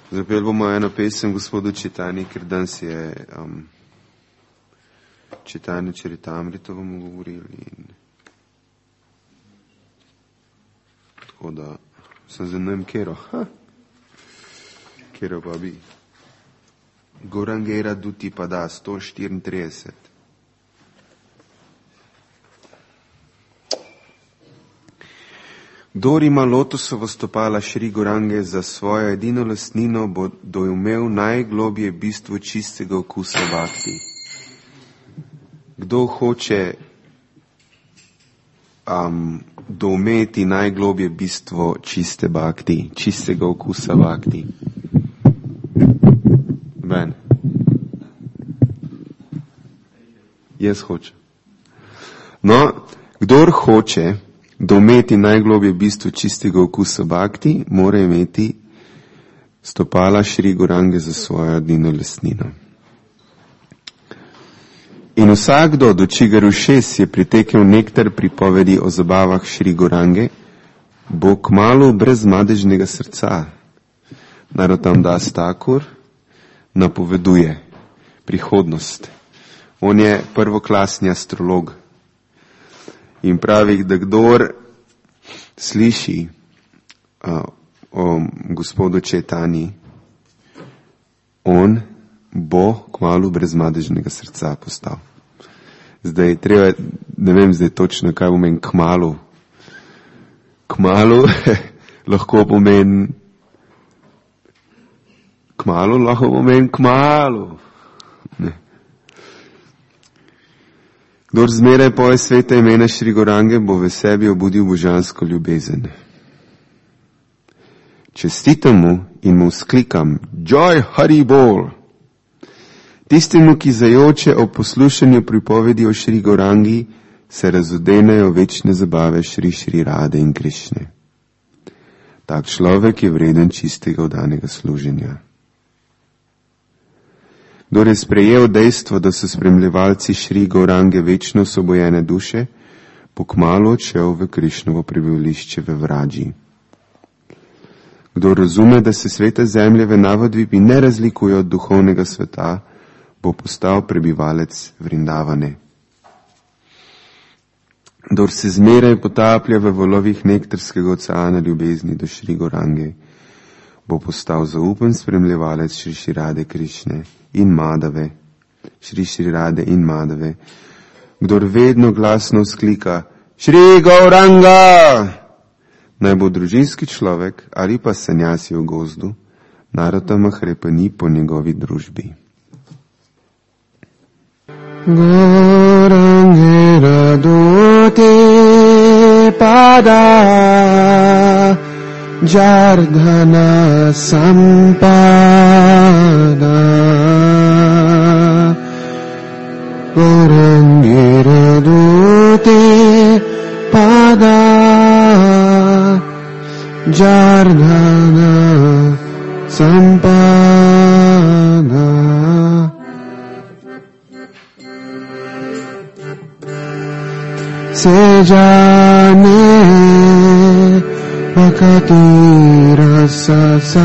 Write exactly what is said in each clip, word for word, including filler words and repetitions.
Zapeli bomo eno pesem gospodu Čitani, ker danes je um, Čitanje Čaritamrito bomo govorili. In tako da sem za njem kero. Ha. Kero pa bi. Gorangera duti pa da, sto štiriintrideset. Kdor ima lotusovo stopala Šri Gorange za svojo edino lastnino, bo dojumel najglobje bistvo čistega okusa bhakti. Kdo hoče um, doumeti najglobje bistvo čiste bhakti, čistega okusa bhakti? Ben. Jaz hočem. No, kdor hoče doumeti najglobje bistvo čistega okusa bhakti, mora imeti stopala Šri Gorange za svojo edino lastnino. In vsakdo, do čigar ušes je pritekel nektar pripovedi o zabavah Šri Gorange, bo kmalu brez madežnega srca. Narottam Das Thakur napoveduje prihodnost. On je prvoklasni astrolog. In pravi, da kdor sliši uh, o gospodu Četani, on bo kmalu brez madežnega srca postal. Zdaj treba, ne vem zdaj točno, kaj pomeni kmalu. Kmalu lahko pomeni kmalu lahko pomeni kmalu. Ne. Kdor zmeraj poje sveta imena Šri Gorange, bo v sebi obudil božansko ljubezen. Čestitam mu in mu vzklikam Jai Hari Bol. Tistemu, ki zajoče o poslušanju pripovedi o Šri Gorangi, se razodenejo večne zabave Šri Šri Rade in Krišne. Tak človek je vreden čistega vdanega služenja. Kdor je sprejel dejstvo, da so spremljevalci Šri Gorange večno osvobojene duše, bo kmalu odšel v Krišnovo prebivališče v Vrađi. Kdor razume, da se sveta zemlje v Navadvipi ne razlikuje od duhovnega sveta, bo postal prebivalec Vrindavane. Kdor se zmeraj potaplja v valovih nektarskega oceana ljubezni do Šri Gorange, bo postal zaupen spremljevalec Šri Šri Rade Krišne in Madave, Šri Šri Rade in Madave. Kdor vedno glasno vzklika Šri Gauranga, naj bo družinski človek ali pa sanjasi v gozdu, Narottama hrepeni po njegovi družbi. Gorangera duti pada Jardhana sampada Gorangera duti pada Jardhana sampada Se jane Bhakti rasa sa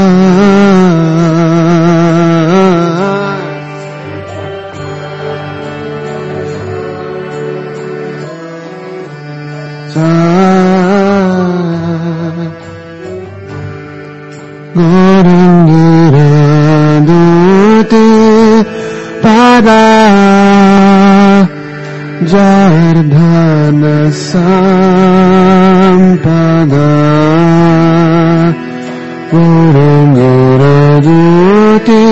Gorangera duti pada Jardhana sampada Gorangera duti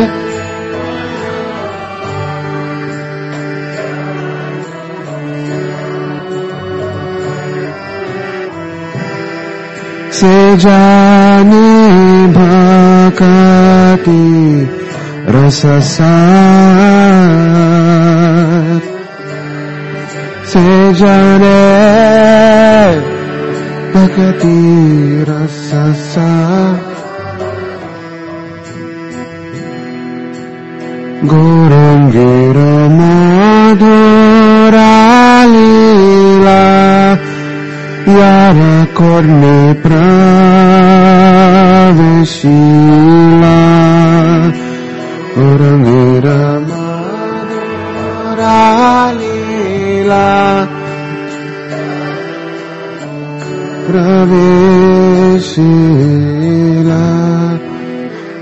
Se jane bhakti rasa sat Se jane bhakti rasa sat Gorangera madhura lila Yara korne praveshi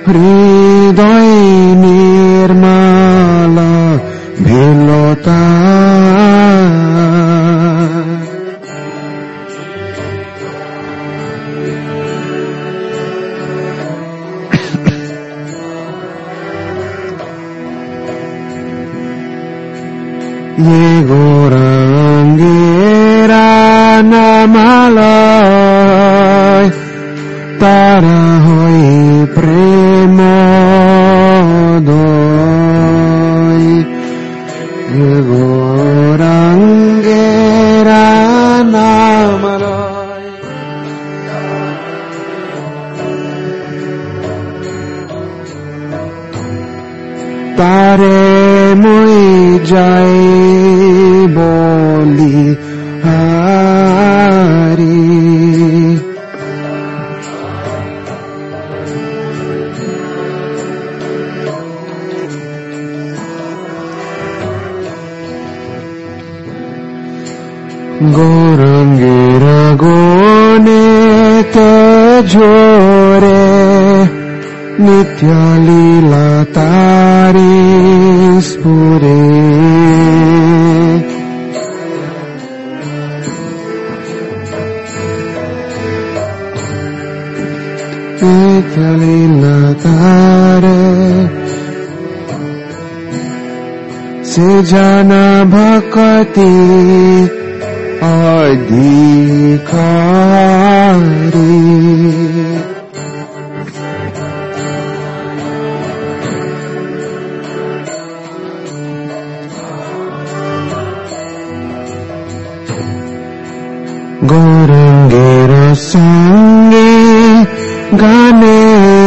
हृदय निर्मल भेलोता ये गोराङ्गेरा नामालय तारा होइ प्रेम दोय ये गोराङ्गेरा नामालय तारे मुई जाय बोली हारी गोरंगेरा गोने ते जोरे नित्य लीला तारी स्फुरे नित्य लीला तारे से जाना भक्ति अधिकारी गोरंगेरा संगे गाने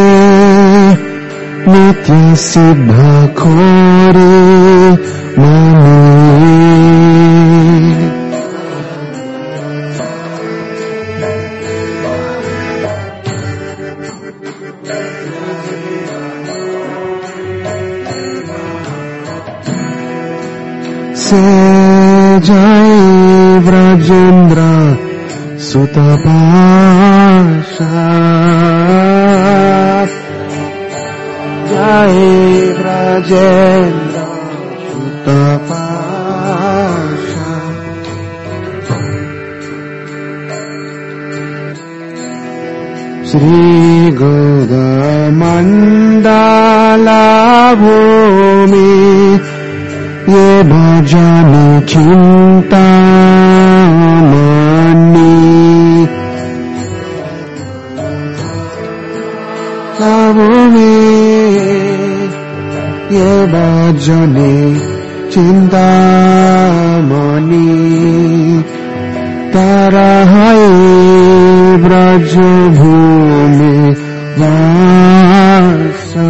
नित्य सिद्ध खोरे माने से जय ब्रजेन्द्र सुत पाशा जय ब्रजेन्द्र सुत पाशा श्री गोदमण्डला भूमि ये भजन चिंता मनी भूमि ये भजन चिंता मनी तारा है ब्रज भूमि वासा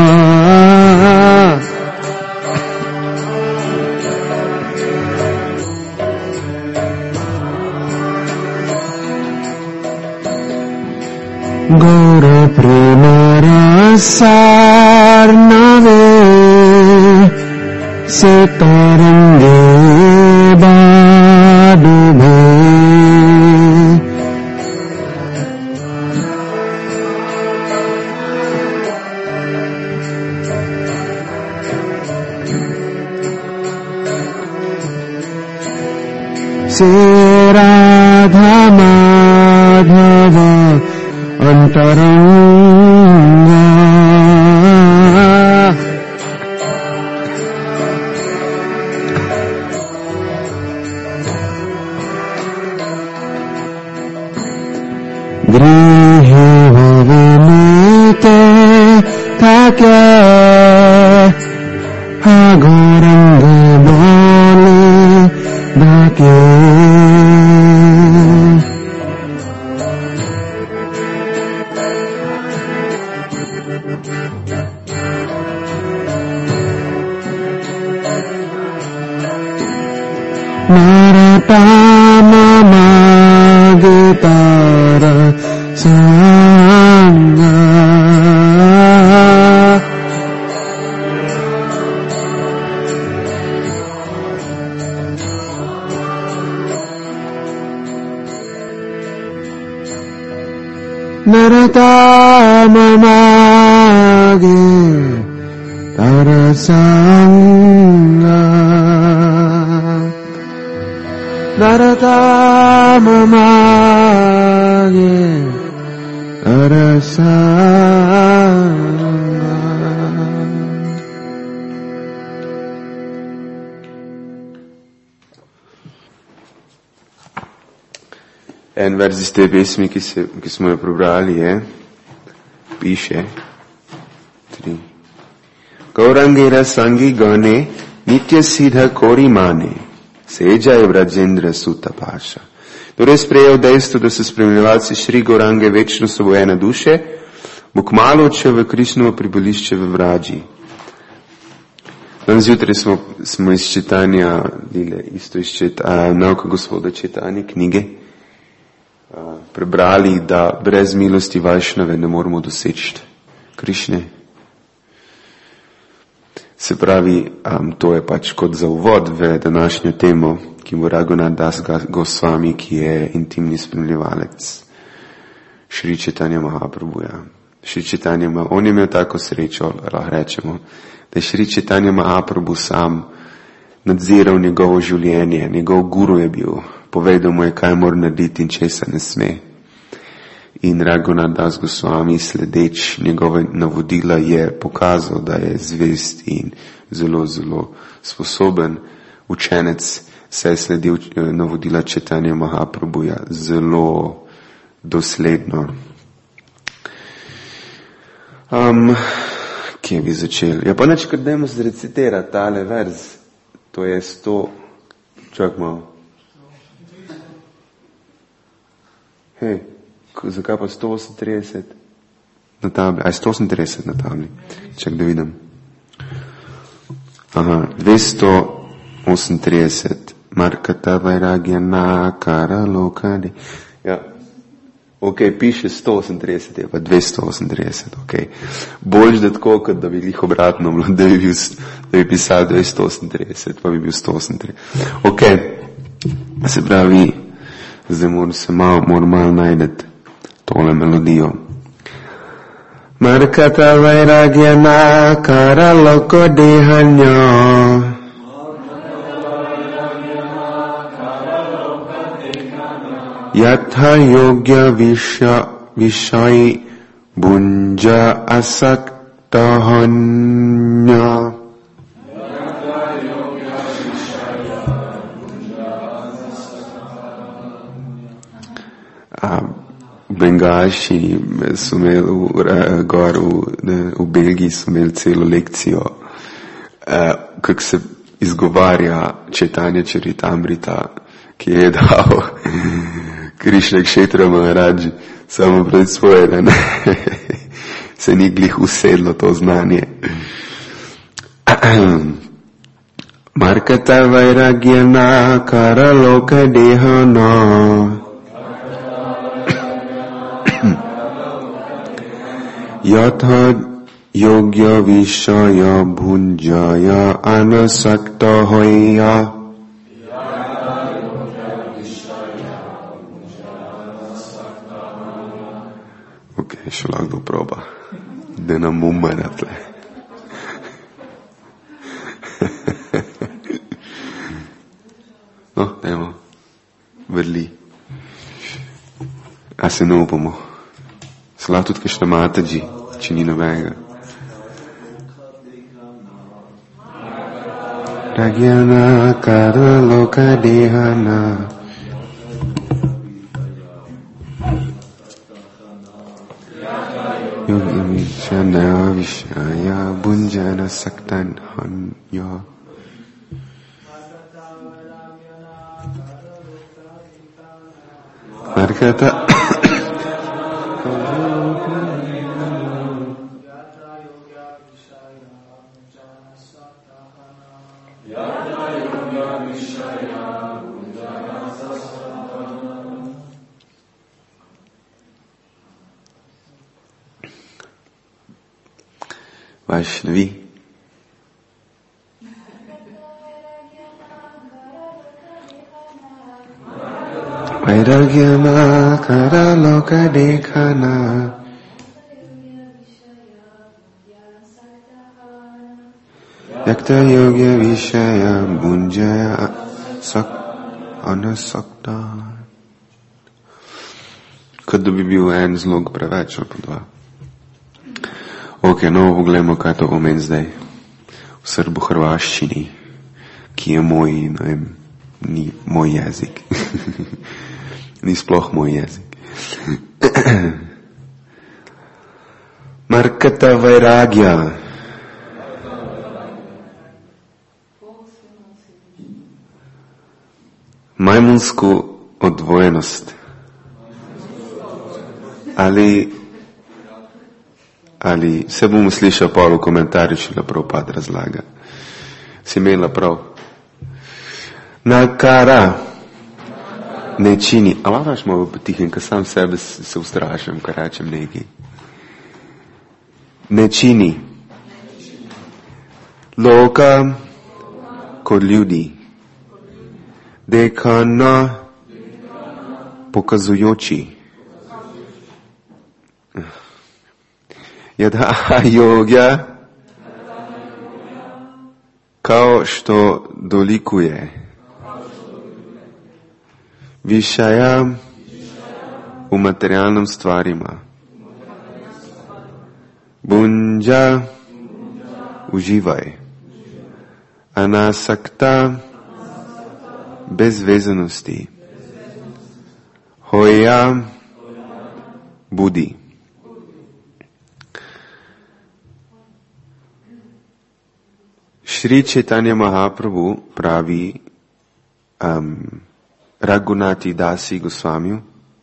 गौर प्रेम रसार नवे से तरंगे बाडुभे से राधा माधव अंतरंगा गृह भवनीते थाके हा गौरंग बोले धाके नारतामा मागतार सांगा नरतामा tarasanga naratamamage tarasanga. En vers iz te pesmi, ki, se, ki smo jo prebrali, je, piše, tri. Gaurangira sangi gane, nitya siddha kori mane, seja je vrajendra sutta paša. Torej sprejel dejstvo, da so spremljevalci Šri Gaurange večno osvobojene duše, bo kmalu odšel v Krišnovo pribolišče v Vrađi. Danes zjutraj smo, smo iz čitanja, dile, isto iz čitanja, nauka gospoda čitanja knjige, prebrali, da brez milosti Vajšnave ne moramo doseči Krišne. Se pravi, um, to je pač kot za uvod v današnjo temo, ki bo Raghunath Das Goswami, ki je intimni spremljevalec Šri Chaitanya Mahaprabhuja. Šri Chaitanya Mahaprabhu, on je imel tako srečo, lahko rečemo, da je Šri Chaitanya Mahaprabhu sam nadziral njegovo življenje, njegov guru je bil, povedal mu je, kaj mora narediti in česa ne sme. In Raghunath Das Goswami, sledeč njegove navodila, je pokazal, da je zvest in zelo, zelo sposoben učenec, saj je sledil navodila Chaitanya Mahaprabhuja zelo dosledno. Um, kje bi začeli? Ja, pa neč, kar dajmo zrecitirati tale verz. To je sto... Čak malo. Hej, zakaj pa sto osemintrideset na tabli? Aj, sto osemintrideset na tabli. Čak da vidim. Aha, dvesto osemintrideset. Markata Vairagya Kara Lokadi. Ja, ok, piše sto osemintrideset, je pa dvesto osemintrideset, ok. Boljš da tako, kot da bi jih obratno bilo, da bi, bil, da bi pisal dvesto osemintrideset, pa bi bil sto osemintrideset. Ok, se pravi, zdaj moram se malo, moram malo najdeti tole melodijo. Markata Vairagya Kara Lokodehanya Yatha yogya visha vishai bunja asaktahanya. Bengaši so imeli gor v, v Belgiji so imeli celo lekcijo, eh, kako se izgovarja Chaitanya Charitamrita, ki je dal Krišna Kshetra Maharadži, samo pred svoje, da ne, se ni glih usedlo to znanje. Markata Vairagya Kara Lokadehana Yatha yogya vishaya bhunjaya anasakta hoya. Ok, še lahko proba, da nam umre tle. No, dajmo, vrli. A se ne upamo. Slava tudi kakšna Mataji, če ni nobenega. Ragyana Kara Lokadehana Yogi Vishana Vishaya Bunjana Saktan Hanya. Markata Vaishnavi. Vairagya Kara Lokadehana Sakta yoga vishaya bunjaya sak anasakta. Kot da bi bil en zlog preveč ali pa dva. Ok, no, pogledamo, kaj to pomeni zdaj. V srbo-hrvaščini, ki je moj, ne vem, ni moj jezik. Ni sploh moj jezik. Markata vairagya. Majmunsko odvojenost. Ali, ali se bomo slišal pol v komentarju, če la prav pad razlaga. Si imela prav. Nakara ne čini. A lavaš malo potihem, ker sam sebe se ustrašam, kar rečem nekaj. Ne čini. Loka kot ljudi. Dekana pokazujoči. Yadha yogya kao što dolikuje. Višaja u materijalnim stvarima. Bunja uživaj. Anasakta bez vezanosti. Hoja budi. Šri Chaitanya Mahaprabhu pravi um, Raghunati Dasi Gosvamiju: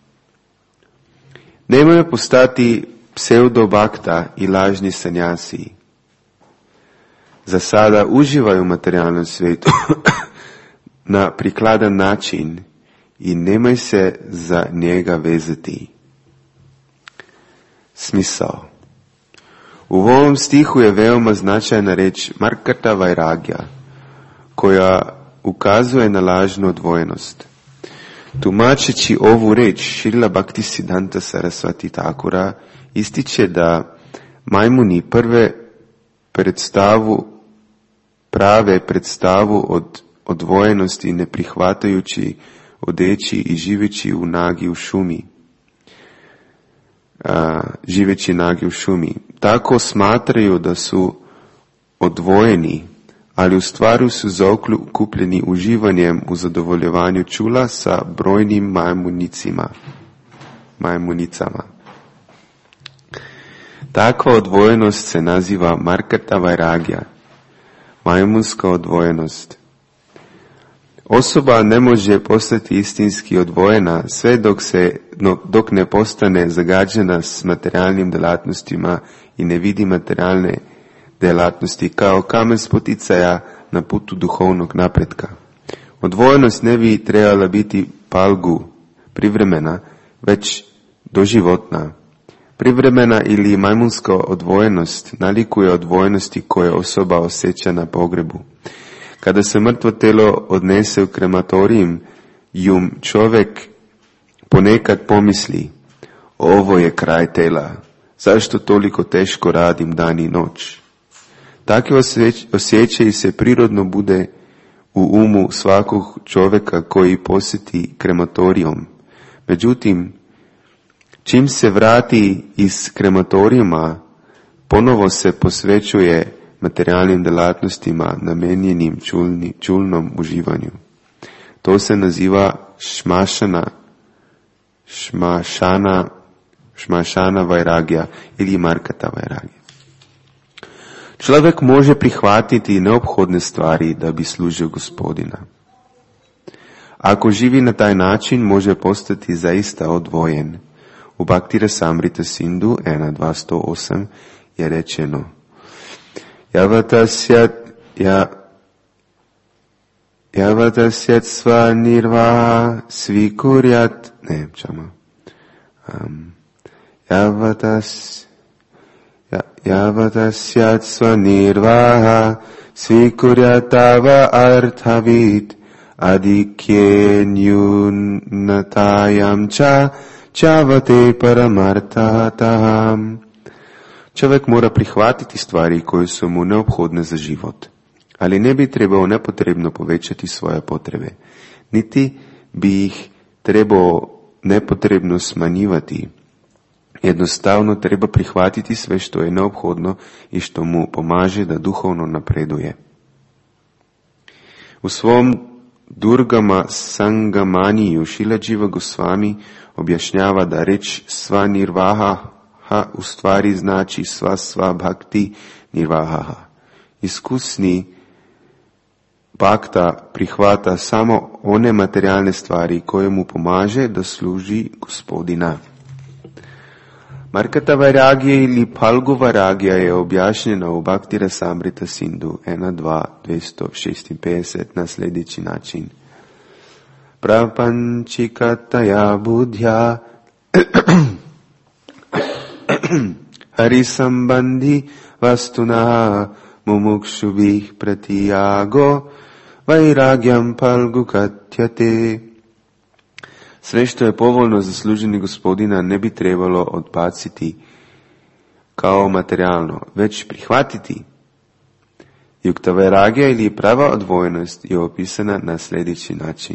nemoj postati pseudo-bhakta i lažni sanjasi. Za sada uživaj u materijalnom svijetu na prikladan način i nemoj se za njega vezati. Smisao. U ovom stihu je veoma značajna reč Markata vairagya, koja ukazuje na lažnu odvojenost. Tumačeći ovu reč, Šrila Bhaktisiddhanta Sarasvati Thakura ističe da majmuni prve predstavu, prave predstavu od odvojenosti ne prihvatajući, odeći i živeći u nagi u šumi. A, živeći nagi u šumi. Tako smatraju da su odvojeni, ali u stvari su zaokupljeni uživanjem u zadovoljevanju čula sa brojnim majmunicima, majmunicama. Takva odvojenost se naziva Markata vairagya, majmunska odvojenost. Osoba ne može postati istinski odvojena sve dok, se, no, dok ne postane zagađena s materijalnim delatnostima i ne vidi materijalne delatnosti kao kamen spoticaja na putu duhovnog napretka. Odvojenost ne bi trebala biti palgu, privremena, već doživotna. Privremena ili majmunska odvojenost nalikuje odvojenosti koje osoba osjeća na pogrebu. Kada se mrtvo telo odnese u krematorijum, jum čovjek ponekad pomisli: ovo je kraj tela, zašto toliko teško radim dan i noć? Takve osjećaj se prirodno bude u umu svakog čovjeka koji posjeti krematorijum. Međutim, čim se vrati iz krematorijuma, ponovo se posvećuje materijalnim delatnostima namenjenim čulni, čulnom uživanju. To se naziva šmašana, šmašana, šmašana vairagya ili Markata vairagya. Človek može prihvatiti neophodne stvari da bi služio Gospodina. Ako živi na taj način, može postati zaista odvojen. U Bhakti Rasamrita Sindhu ena dva sto osam je rečeno: Yavatasyat ya Yavatasyat sva nirvaha svikuryat ne, čama. Um, Yavatas Yavatasyat sva nirvaha svikuryatava arthavit adikyenyunatayam cha chavate paramartataham. Čovjek mora prihvatiti stvari koje su mu neophodne za život. Ali ne bi trebalo nepotrebno povečati svoje potrebe, niti bi jih trebalo nepotrebno smanjivati. Jednostavno treba prihvatiti sve što je neophodno i što mu pomaže da duhovno napreduje. U svom Durgama Sangamaniju Šilađiva Gosvami objašnjava da reč sva nirvaha u stvari znači sva sva bhakti nirvaha. Iskusni bhakta prihvata samo one materijalne stvari koje mu pomaže da služi Gospodina. Markata Vairagija ili Palgu Vairagija je objašnjena u Bhakti Rasamrita Sindhu ena dva dvesto šestinpetdeset na sljedeći način. Prapančikataya budhya harisambandhi vastuna mumukshubih pratiyago vairagyam palgu katyate. Sve što je povoljno za služenje Gospodina ne bi trebalo odbaciti kao materijalno, već prihvatiti. Yukta vairagija ili prava odvojenost je opisana na sljedeći način.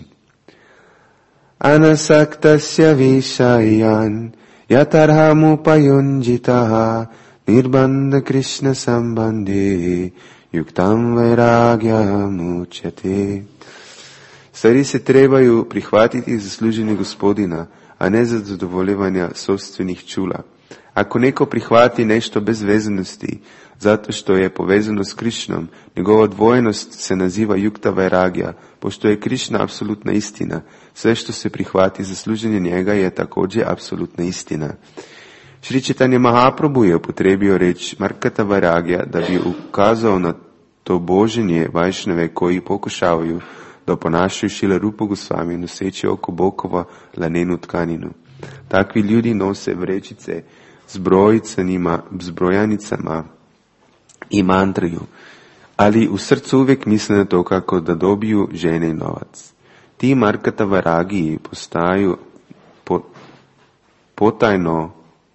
Anasaktasya vishayan yatarhamupayunjitaha nirbandha Krishna sambandhe yuktam vairagyam uchyate. Stvari se trebaju prihvatiti za služenje Gospodina, a ne za zadovoljevanje sobstvenih čula. Ako neko prihvati nešto bez vezanosti, zato što je povezano s Krišnom, njegova odvojenost se naziva Yukta Vairagija, pošto je Krišna apsolutna istina. Sve što se prihvati za služenje njega je također apsolutna istina. Šri Chaitanya Mahaprabhu je upotrebio reč Markata Vairagija da bi ukazao na to boženje Vajšnave koji pokušavaju da ponašaju Šrila Rupa Gosvami noseći oko bokova lanenu tkaninu. Takvi ljudi nose vrećice s brojanicama i mantraju, ali u srcu uvijek misle na to kako da dobiju žene i novac. Ti Markata Vairagiji postaju po, potajno,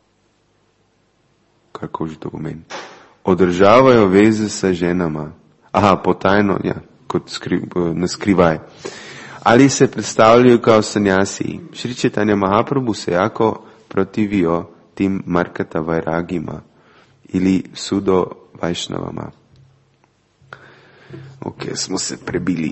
kako že to pomeni, održavaju veze sa ženama. Aha, potajno, ja. Kot skri, na skrivaj. Ali se predstavljaju kao sanjasi. Šri Chaitanya Mahaprabhu se jako protivio tim Markata Vairagima ili Sudo Vajšnavama. Ok, smo se prebili.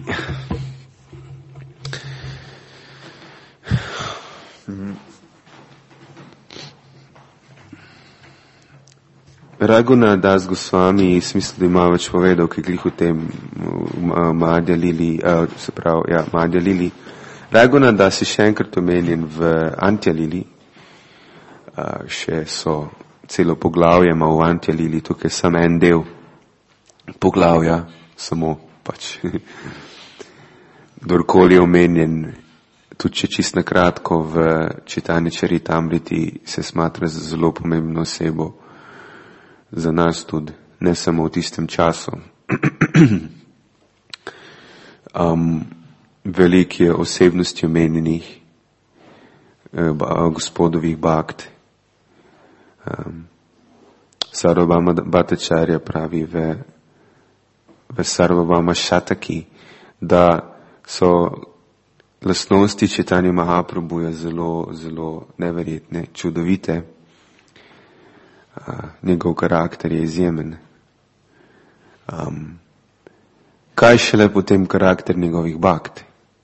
Raghunath Das Goswami, smisel, da ima več povedal, ki glih v tem Madhya Lili, uh, se pravi, ja, Madhya Lili. Raghunath Das je še enkrat omenjen v Antya Lili, uh, še so celo poglavje ima v Antya Lili, tukaj samo en del poglavja, samo pač, kdorkoli je omenjen, tudi če čist na kratko v Chaitanya Charitamriti se smatra za zelo pomembno osebo, za nas tudi, ne samo v tistem času. um, veliko je osebnosti omenjenih, eh, gospodovih bhakt. Um, Sarvabhama Bhattacharya pravi v, v Sarvabhama Shataki, da so lastnosti Chaitanya Mahaprabhuja zelo, zelo neverjetne, čudovite. Uh, njegov karakter je izjemen. Um, kaj šele potem karakter njegovih bhakt?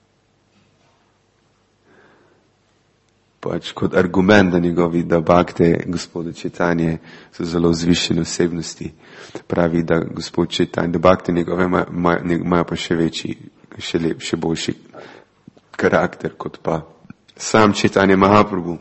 Pač kot argument, da njegovi, da bhakte gospoda Chaitanje so zelo zvišene osebnosti, pravi, da gospod Chaitanje, da bhakte njegove imajo ma, ma pa še večji, še lep, še boljši karakter kot pa sam Chaitanya Mahaprabhu.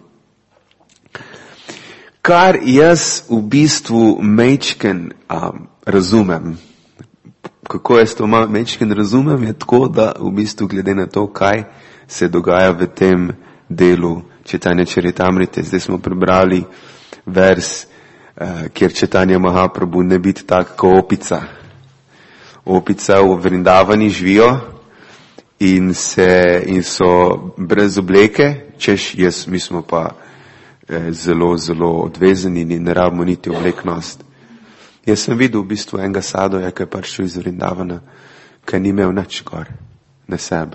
Kar jaz v bistvu mečken um, razumem, kako jaz to mečken razumem, je tako, da v bistvu glede na to, kaj se dogaja v tem delu Chaitanya Charitamrite. Zdaj smo prebrali vers, uh, kjer Chaitanya Mahaprabhu ne biti tak kot opica. Opica v Vrindavani živijo in, se, in so brez obleke, češ jaz, mi smo pa zelo, zelo odvezani in ne rabimo niti obleknost. Jaz sem videl v bistvu enega sadoja, ki je prišel iz Vrindavana, ki ni imel nič gor na sebe.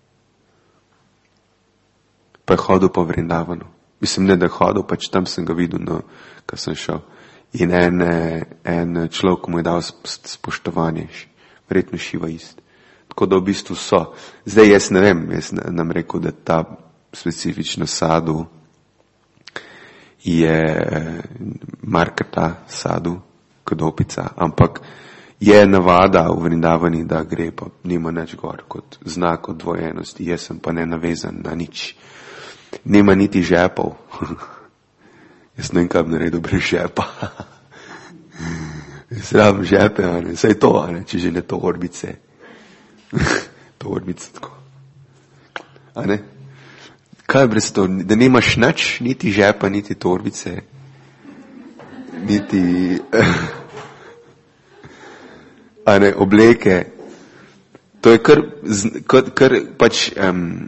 Pa je hodil po Vrindavanu. Mislim, ne da je hodil, pač tam sem ga videl, no, ko sem šel. In en, en človek mu je dal spoštovanje, verjetno Šiva ist. Tako da v bistvu so. Zdaj jaz ne vem, jaz nam rekel, da ta specifično sadu je markata sadu, kot opica, ampak je navada v Vrindavani, da gre, pa nima nič gor kot znak odvojenosti. Jaz sem pa ne navezan na nič. Nima niti žepov. Jaz ne vem, kaj bi naredil brez žepa. Jaz rabim žepe, a ne, saj to, a ne, če že ne torbice. Torbice tako. A ne? Kaj brez to, da nimaš nič, niti žepa, niti torbice, niti a ne, obleke. To je kar, kar, kar pač um,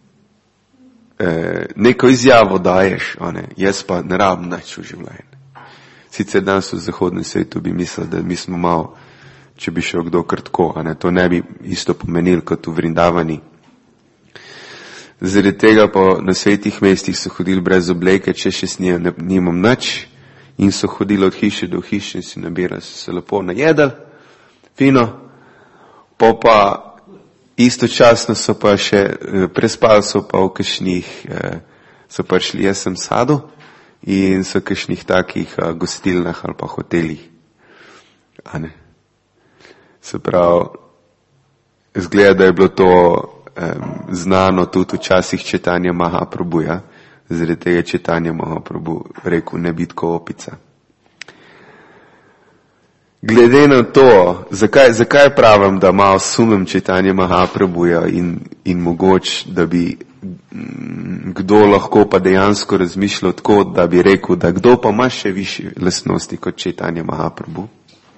eh, neko izjavo daješ, a ne, jaz pa ne rabim nič v življenju. Sicer danes v zahodnem svetu bi mislil, da mi smo malo, če bi šel kdo kar tako, a ne, to ne bi isto pomenil kot v Vrindavani. Zaradi tega pa na svetih mestih so hodili brez obleke, če še snijem, ne, nimam nič, in so hodili od hiše do hiše in si nabirali, so se lepo najedali, fino, pa pa istočasno so pa še, prespali so pa v kakšnih, so pa šli, jaz sem sadu, in so v kakšnih takih gostilnah ali pa hotelih, a ne. Se pravi, izgleda, da je bilo to um, znano tudi včasih čitanja Mahaprabhuja, zaradi tega čitanja Mahaprabhu rekel, ne biti kot opica. Glede na to, zakaj, zakaj pravim, da malo sumem čitanje Mahaprabhuja in, in mogoč, da bi m, kdo lahko pa dejansko razmišljal tako, da bi rekel, da kdo pa ima še višje lastnosti kot čitanje Mahaprabhu.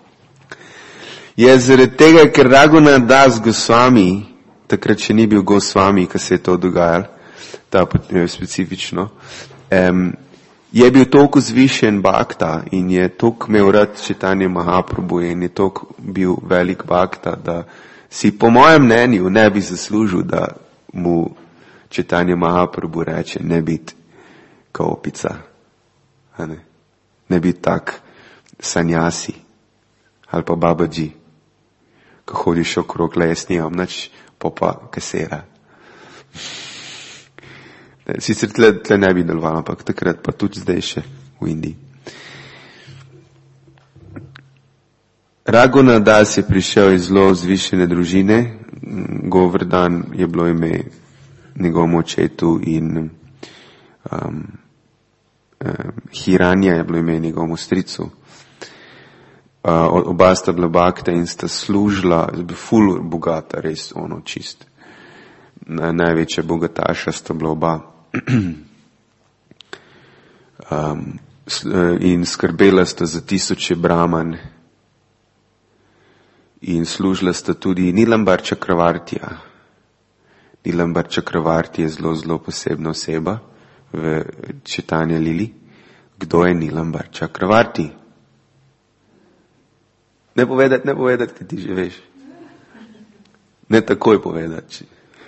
Je zaradi tega, ker Raghunath Das Goswami, takrat še ni bil Goswami, ko se je to dogajalo, ta specifično, um, je bil toliko zvišen bhakta in je toliko imel rad čitanje Mahaprabhu in je toliko bil velik bhakta, da si po mojem mnenju ne bi zaslužil, da mu čitanje Mahaprabhu reče ne biti kao opica, ne, ne biti tak sanjasi ali pa babaji, ko hodiš okrog, le jaz nimam nič, pa pa kasera. Sicer tle, tle ne bi deloval, ampak takrat pa tudi zdaj še v Indiji. Raghunath Das je prišel iz zelo zvišene družine, Govardhan je bilo ime njegovemu očetu in um, um, Hiranja je bilo ime njegovemu stricu. Uh, oba sta bila bhakta in sta služila, ful bogata, res ono čist. Največja bogataša sta bila oba. Um, in skrbela sta za tisoče brahman in služila sta tudi Nilambar Chakravartija. Nilambar Chakravarti je zelo, zelo posebna oseba v čitanju Lili. Kdo je Nilambar Chakravarti? Ne povedati, ne povedati, kaj ti že veš. Ne takoj povedati.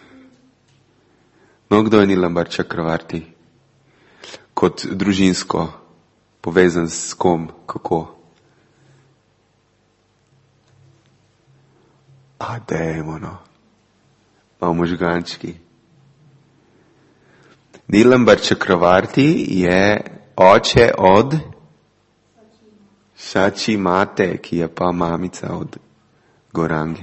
No, kdo je Nilambar Chakravarti? Kot družinsko povezan s kom, kako? A, dajmo, no. Malo možgančki. Nilambar Chakravarti je oče od Sači Mate, ki je pa mamica od Gorange.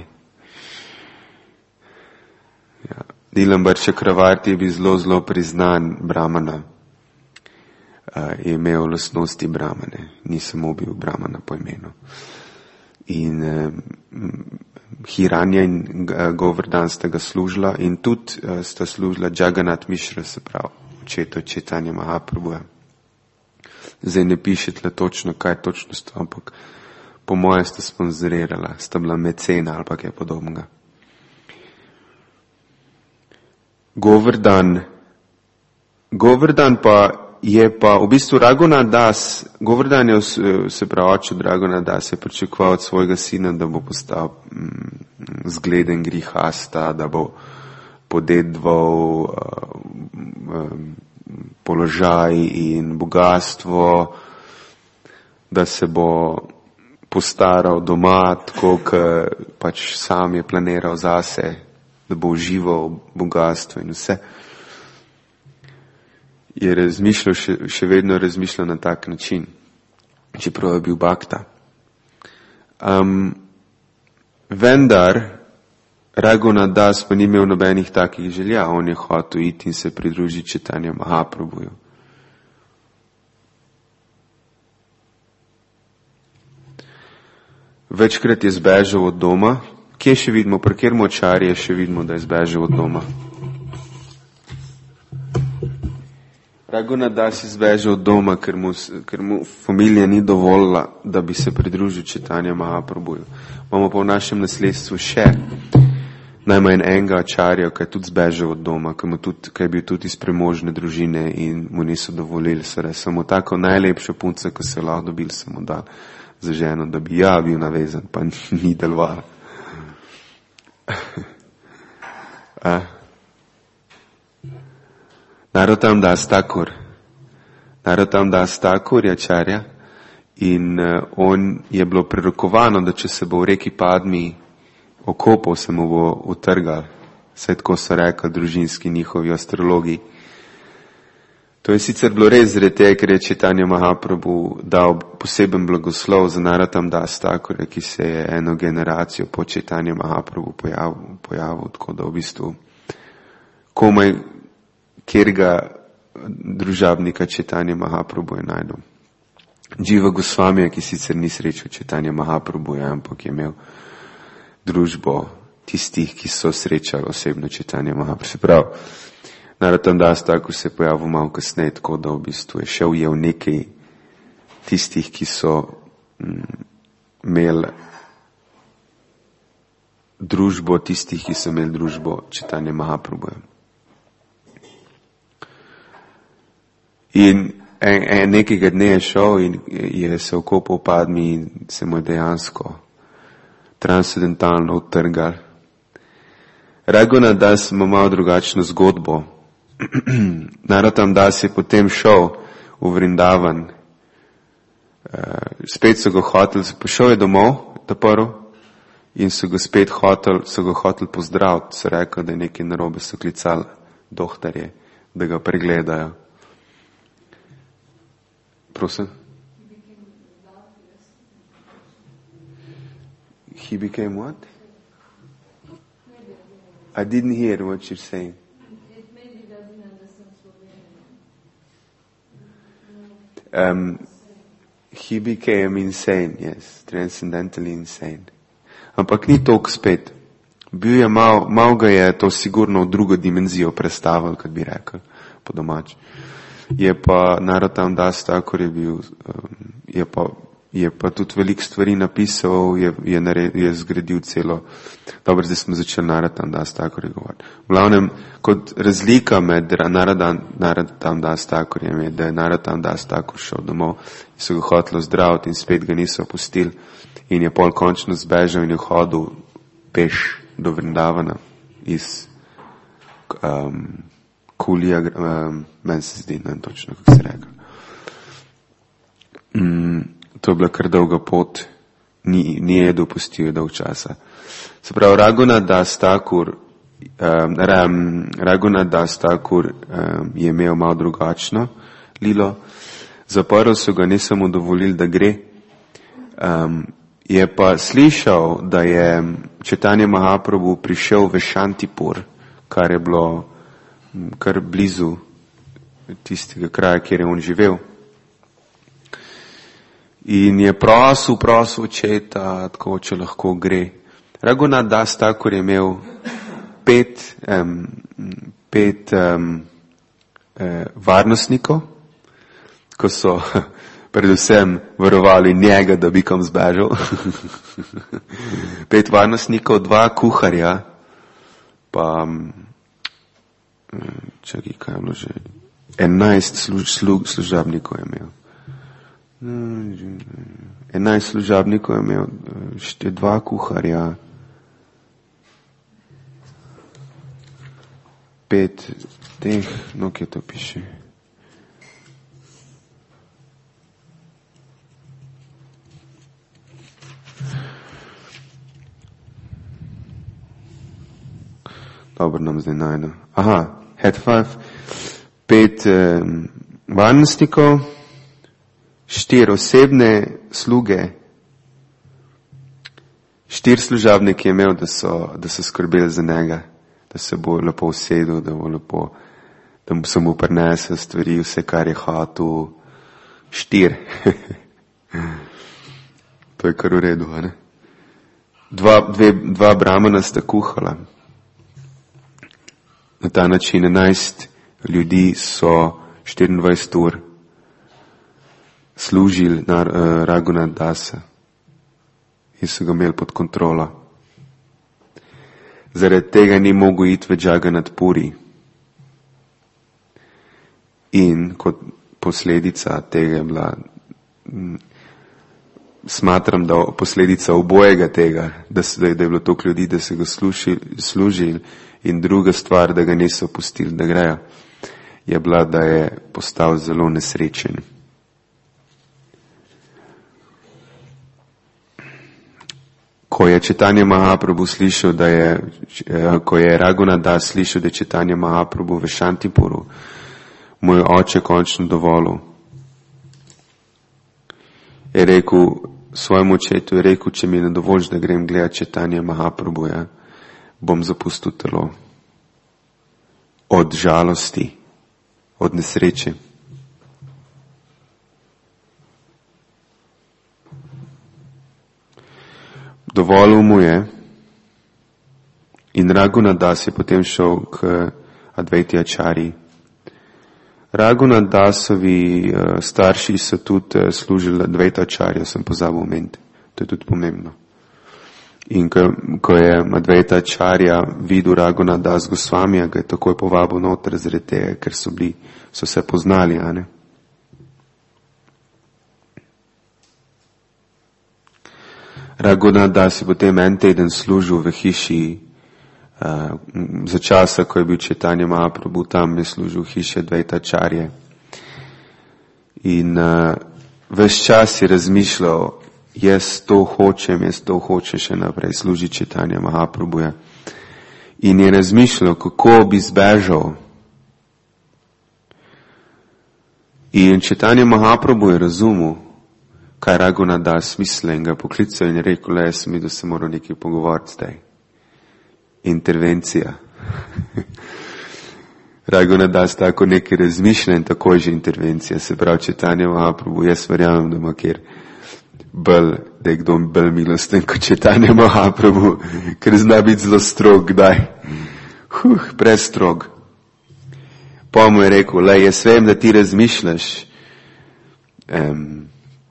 Ja. Nilambar Chakravarti je bil zelo, zelo priznan brahmana. Uh, je imel lastnosti brahmane, ni samo bil brahmana po imenu. In uh, Hiranja in uh, Govardhan sta ga služila in tudi uh, sta služila Jagannath Mishra, se pravi, očetu čitanja Mahaprabhuja. Zdaj ne piše tle točno, kaj točno sta, ampak po moje sta sponzorirala, sta bila mecena ali pa kaj podobnega. Govardhan, Govardhan pa je pa v bistvu Raghunath Das, Govardhan je se pravi oče Raghunath Das, je pričakoval od svojega sina, da bo postal mm, zgleden grihasta, da bo podedval uh, um, položaj in bogatstvo, da se bo postaral doma, tako kot pač sam je planiral zase, da bo užival bogatstvo in vse. Je razmišljal, še, še vedno razmišljal na tak način, čeprav je bil bakta. Um, vendar Raghunath Das pa ni imel nobenih takih želja, on je hotel iti in se pridružiti Chaitanya Mahaprabhuju. Večkrat je zbežal od doma. Kje še vidimo, pri kjer močarje še vidimo, da je zbežal od doma? Raghunath Das je zbežal od doma, ker mu, ker mu familija ni dovolila, da bi se pridružil Chaitanya Mahaprabhuju. Imamo pa v našem nasledstvu še najmanj enega ačarja, ki je tudi zbežal od doma, ki, tudi, ki je bil tudi iz premožne družine in mu niso dovolili, so res samo tako najlepšo punco, ki se je lahko dobil, samo dal za ženo, da bi ja bil navezan, pa ni deloval. Narottam Das Thakur. Narottam Das Thakur je ačarja in uh, on je bilo prerokovano, da če se bo v reki Padmi okopal, se mu bo utrgal. Vse tako so rekli družinski njihovi astrologi. To je sicer bilo res zaradi tega, ker je Chaitanya Mahaprabhu dal poseben blagoslov za Narottam Das Thakur, ki se je eno generacijo po Chaitanya Mahaprabhu pojavil, pojavil, tako da v bistvu komaj kjerga družabnika Chaitanya Mahaprabhu je najdel. Jiva Goswami, ki sicer ni srečal Chaitanya Mahaprabhu, ampak je imel družbo tistih, ki so srečali osebno Chaitanya Mahaprabhu. Se pravi, Narottam Das Thakur se je pojavil malo kasneje, tako da v bistvu je šel je v nekaj tistih, ki so mm, imeli družbo, tistih, ki so imeli družbo Chaitanya Mahaprabhu. In en, en, nekega dne je šel in je se okopal v Padmi in se mu je dejansko transcendentalno utrgal. Raghunath Das ima malo drugačno zgodbo. Narottam Das je potem šel v Vrindavan. Spet so ga hoteli, pošel je domov, ta prv, in so ga spet hoteli, so ga hoteli pozdraviti. So rekli, da je nekaj narobe, so klicali dohtarje, da ga pregledajo. Prosim? He became what? I didn't hear what you're saying. It maybe doesn't understand Slovenian. Um, he became insane, yes, transcendentally insane. Ampak ni toliko spet. Bil je mal, mal ga je to sigurno v drugo dimenzijo prestavil, kot bi rekel, po domač. Je pa Narottam Das Thakur je bil, um, je pa je pa tudi veliko stvari napisal, je, je, nared, je zgradil celo, dobro, zdaj smo začeli Narottam Das Thakur govoriti. V glavnem, kot razlika med Narottam Das Thakurjem je, da je Narottam Das Thakur šel domov in so ga hoteli zdraviti in spet ga niso pustili in je pol končno zbežal in je hodil peš do Vrindavana iz um, Kulija, um, meni se zdi, ne točno, kako se rekel. Mm, To je bila kar dolga pot, ni, ni je dopustil dolg časa. Se pravi, Raghunath Das Thakur, um, Raghunath Das Thakur um, je imel malo drugačno lilo. Zaprl so ga, ne samo dovolili, da gre. Um, je pa slišal, da je Chaitanya Mahaprabhu prišel v Shantipur, kar je bilo kar blizu tistega kraja, kjer je on živel. In je prosil, prosil očeta, tako, če lahko gre. Raghunath Das Thakur je imel pet, um, pet um, eh, varnostnikov, ko so predvsem varovali njega, da bi kam zbežal. Pet varnostnikov, dva kuharja, pa čakaj, kaj je bilo že, enajst služ, služ, služabnikov je imel. Enajst služabnikov je imel, šte dva kuharja, pet teh, no, kje to piše? Dobro, nam zdaj najde. Aha, had five, pet um, varnostnikov, štiri osebne sluge, štiri služabnike je imel, da so, da so skrbeli za njega, da se bo lepo usedel, da bo lepo, da mu se mu prinesel stvari, vse, kar je hotel. Štiri. To je kar v redu, a ne? Dva, dve, dva bramana sta kuhala. Na ta način enajst ljudi so štiriindvajset ur služili na uh, Raghunath Dasa in so ga imeli pod kontrolo. Zaradi tega ni mogel iti v Jagannath Puri. In kot posledica tega je bila, m, smatram, da posledica obojega tega, da, so, da je bilo toliko ljudi, da se ga služili, in druga stvar, da ga niso pustili, da grejo, je bila, da je postal zelo nesrečen. Ko je Chaitanya Mahaprabhu slišal, da je, ko je Raghunath Das slišal, da je Chaitanya Mahaprabhu v Shantipuru, mu je oče končno dovolil. Je rekel, svojemu očetu je rekel, če mi ne dovolj, da grem gledati Chaitanya Mahaprabhu, ja, bom zapustil telo. Od žalosti, od nesreče. Dovolil mu je in Raghunath Das je potem šel k Advaiti Acharyi. Raghunath Dasovi uh, starši so tudi uh, služili Advaita Acharya, sem pozabil omeniti. To je tudi pomembno. In ko, ko je Advaita Acharya videl Raghunath Das Gosvamija, ga je takoj povabil noter zaradi tega, ker so bili, so se poznali, a ne? Raghunath Das je potem en teden služil v hiši, uh, za časa, ko je bil Chaitanya Mahaprabhu, tam je služil v hiši Advaita Acharye. In uh, ves čas je razmišljal, jaz to hočem, jaz to hočem še naprej služiti Chaitanya Mahaprabhuja. In je razmišljal, kako bi zbežal. In Chaitanya Mahaprabhu je razumel, kaj Raghunath Das misli, in ga poklical in je rekel, le, jaz sem videl, da se moram nekaj pogovoriti zdaj. Intervencija. Raghunath Das tako nekaj razmišlja in tako je že intervencija. Se pravi, Chaitanya Mahaprabhu, jaz verjamem, da ima kjer bolj, da je kdo bolj milosten kot Chaitanya Mahaprabhu, ker zna biti zelo strog, kdaj. Huh, prestrog. Pa mu je rekel, le, jaz vem, da ti razmišljaš, um,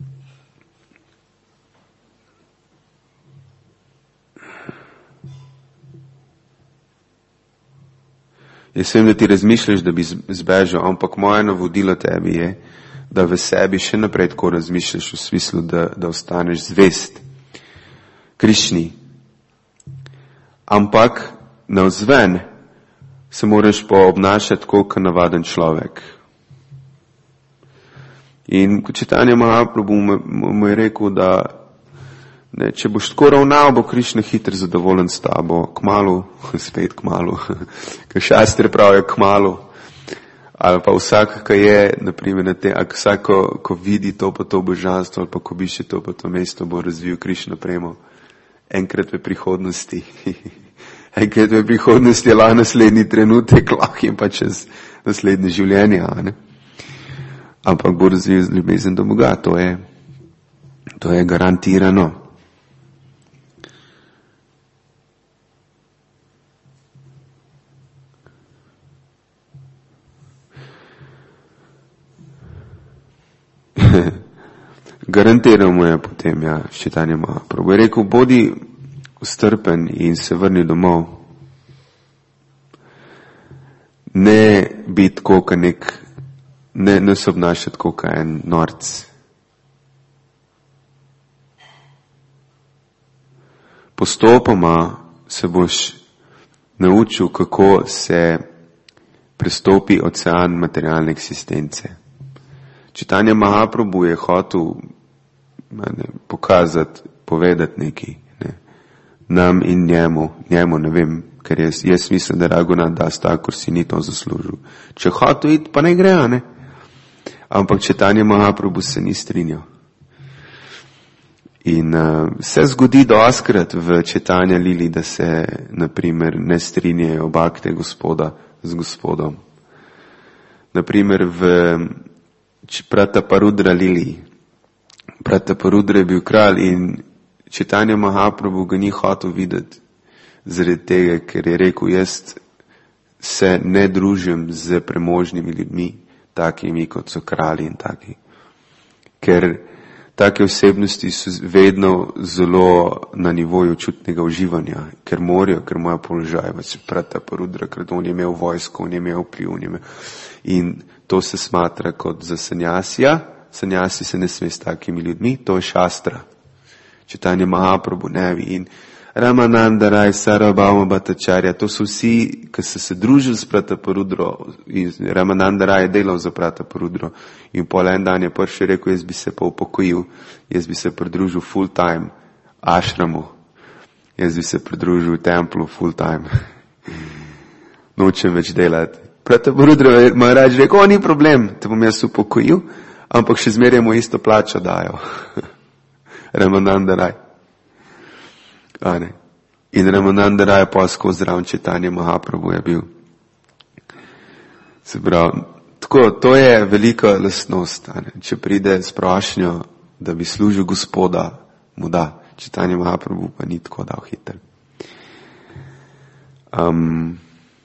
Jaz vem, da ti razmišljaš, da bi zbežal, ampak moje navodilo tebi je, da v sebi še naprej tako razmišljaš v smislu, da, da ostaneš zvest Krišni. Ampak navzven se moraš pa obnašati tako, kot navaden človek. In ko Chaitanya Mahaprabhu mu je rekel, da ne, če boš tako ravnal, bo Krišna hitro zadovoljen s tabo, kmalu, spet kmalu, kaj šastre pravijo kmalu, ali pa vsak, ki je, naprimer, na te, vsak, ko, ko vidi to pa to božanstvo, ali pa ko bi še to pa to mesto, bo razvil Krišno premo. Enkrat v prihodnosti, enkrat v prihodnosti je lahko naslednji trenutek, lahko in pa čez naslednje življenje, a ne? Ampak bo razvil ljubezen do Boga, to je, to je garantirano. Garantiral mu je potem, ja, Chaitanya Mahaprabhu. Je rekel, bodi strpen in se vrni domov. Ne biti kot nek ne, ne se obnaša tako, kot en norc. Postopoma se boš naučil, kako se prestopi ocean materialne eksistence. Čitanje Mahaprabhu je hotel ne, pokazati, povedati nekaj, ne, nam in njemu, njemu ne vem, ker jaz, jaz mislim, da Raghunath Das Thakur si ni to zaslužil. Če hotel iti, pa ne gre, ne. Ampak čitanje Mahaprabhu se ni strinjal. In uh, se zgodi doskrat v čitanju Lili, da se, naprimer, ne strinjajo bakte gospoda z gospodom. Naprimer v Prataparudra Lili. Prataparudra je bil kralj in čitanje Mahaprabhu ga ni hotel videti. Zaradi tega, ker je rekel, jaz se ne družim z premožnimi ljudmi, takimi kot so kralji in taki. Ker take osebnosti so vedno zelo na nivoju čutnega uživanja, ker morajo, ker imajo položaj, Prataparudra, ker on je imel vojsko, on je imel vpliv, on je imel. In to se smatra kot za sanjasija, sanjasi se ne sme s takimi ljudmi, to je šastra. Čitanje Mahaprabhu ne bi. In Ramananda Raj, Sarabhama Bhattacharya, to so vsi, ki so se družili s Prataparudro, in Ramananda Raj je delal za Prataparudro in pol en dan je prvi rekel, jaz bi se pa upokojil, jaz bi se pridružil full time ashramu, jaz bi se pridružil templu full time, nočem več delati. Prataparudro je Maharaj rekel, o, ni problem, te bom jaz upokojil, ampak še zmeraj mu isto plačo dajo. Ramananda Raj. In Ramananda Raj pa skozi zraven čitanje Mahaprabhu je bil. Se pravi, tako, to je velika lastnost. Če pride s prošnjo, da bi služil gospoda, mu da. Čitanje Mahaprabhu pa ni tako dal hiter. Um,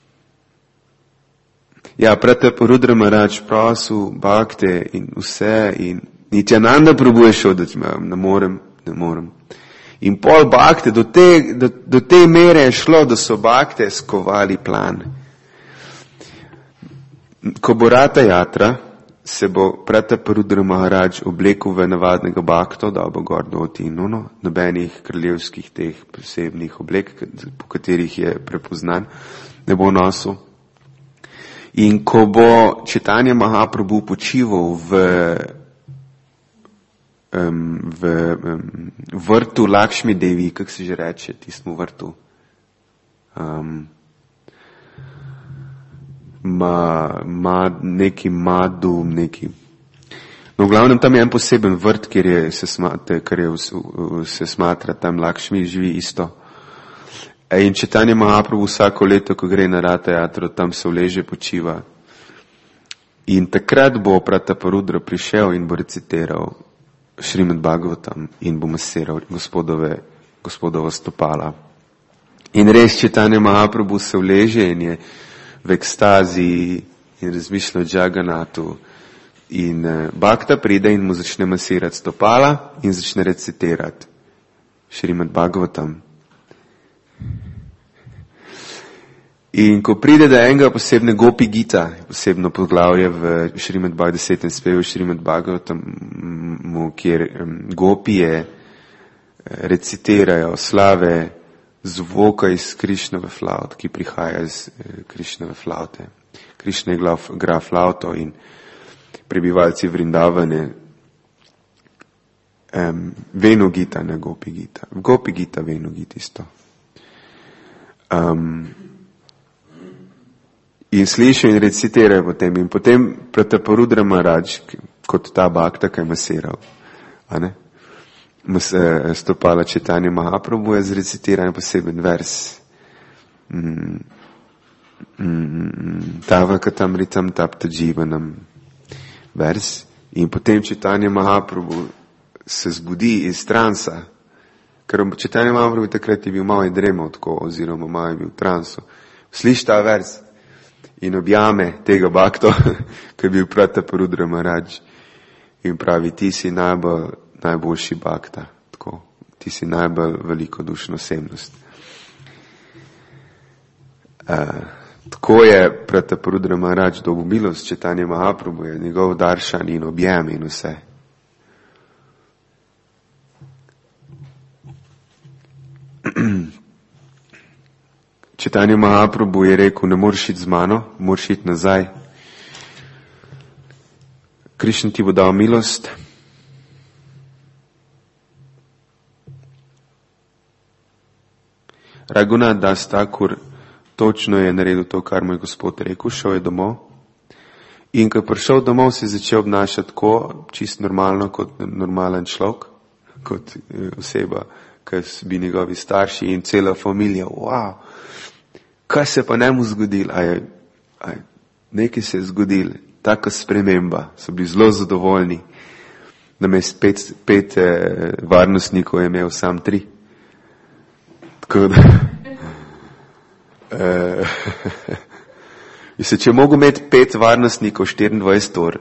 ja, Prataparudra Maharaj prosil bakte in vse in Nityananda Prabhu je šel, da ne morem, ne morem. In pol bakte, do te, do, do te mere je šlo, da so bakte skovali plan. Ko bo Rata Jatra, se bo Prataparudra Maharaj oblekel v navadnega bakto, da bo gor doti in ono, nobenih kraljevskih teh posebnih oblek, po katerih je prepoznan, ne bo nosil. In ko bo čitanje Mahaprabhu počival v Um, v um, vrtu Lakšmi Devi, kako se že reče, tistmu vrtu. Um, ma, ma, neki madu, neki. No, v glavnem tam je en poseben vrt, kjer je, se, smatra, kjer je, se smatra, tam Lakšmi živi isto. In čitanje Mahaprabhu vsako leto, ko gre na Rata Jatro, tam se vleže, počiva. In takrat bo Prataparudra prišel in bo recitiral Šrimad Bhagavatam in bo masiral gospodove, gospodova stopala. In res čitanje Mahaprabhu se vleže in je v ekstazi in razmišlja o Jagannathu. In eh, Bhakta pride in mu začne masirati stopala in začne recitirati Šrimad Bhagavatam. In ko pride do enega posebne Gopi Gita, posebno poglavje v Šrimad Bhagavatam, desetem spevu Šrimad Bhagavatamu, kjer gopije recitirajo slave zvoka iz Krišnove flaut, ki prihaja iz Krišnove flaute. Krišna je igra flauto in prebivalci Vrindavane um, Venu Gita, ne Gopi Gita. Gopi Gita, Venu Gita isto. Um, In slišijo in recitirajo potem. In potem Prataparudra Maharaj, kot ta bakta, ki je masiral, a ne, stopala čitanje Mahaprabhu, je zrecitiran poseben vers. Mm, mm, Tava katamritam tapta jivanam vers. In potem čitanje Mahaprabhu se zbudi iz transa, ker čitanje Mahaprabhu takrat je bil malo in dremal tako, oziroma malo je bil v transu. Sliši ta vers in objame tega bakto, ki je bil Prataparudra Maharaj in pravi, ti si najbolj, najboljši bakta, tako, ti si najbolj velikodušna osebnost. Uh, Tako je Prataparudra Maharaj dobil milost Chaitanya Mahaprabhuja, njegov daršan in objem in vse. Chaitanya Mahaprabhu je rekel, ne moreš iti z mano, moraš iti nazaj. Krišna ti bo dal milost. Raghunath Das Thakur točno je naredil to, kar mu je Gospod rekel, šel je domov. In ko je prišel domov, se je začel obnašati tako, čist normalno, kot normalen človek, kot oseba, ki bi njegovi starši in cela familija. Wow, kaj se pa njemu zgodilo? A je, a je, nekaj se je zgodilo, taka sprememba, so bili zelo zadovoljni. Namest pet, pet eh, varnostnikov je imel sam tri. Tako da, eh, se, če mogo imeti pet varnostnikov štiriindvajset ur,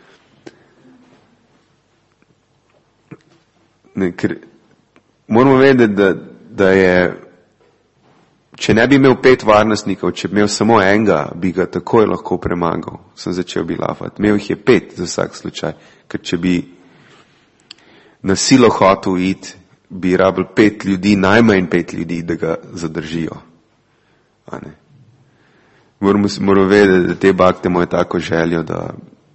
ne, ker moramo vedeti, da, da je, če ne bi imel pet varnostnikov, če bi imel samo enega, bi ga takoj lahko premagal. Sem začel bi lafati. Imel jih je pet za vsak slučaj, ker če bi na silo hotel iti, bi rabil pet ljudi, najmanj pet ljudi, da ga zadržijo. A ne? Moramo, moramo vedeti, da te bakte imajo tako željo, da,